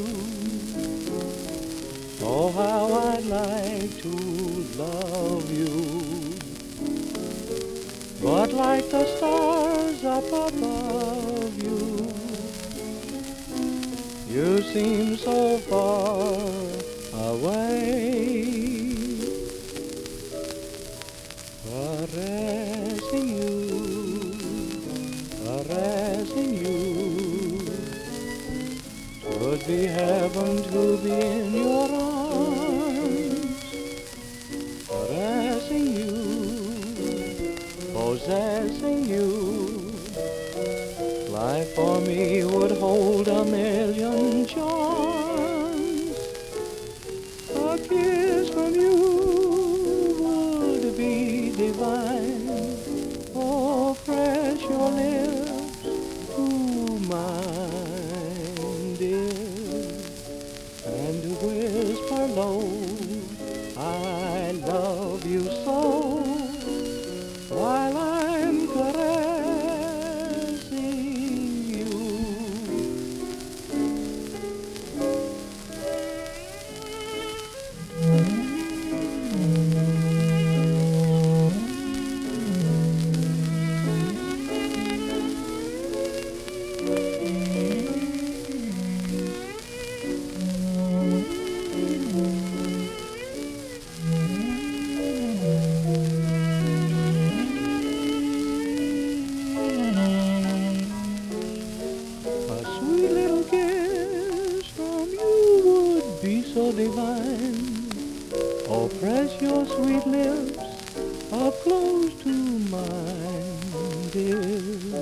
Oh, how I'd like to love you, but like the stars up above you, you seem so far away. Caressing you, would be heaven to be in your arms. Caressing you, possessing you, life for me would hold a million charms. A kiss from you would be divine. Oh, press your lips to mine, dear, and whisper low, I love you so, while I'm caressing you. Be so divine. Oh, press your sweet lips up close to mine, dear,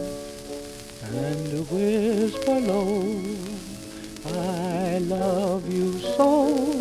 and whisper low, I love you so.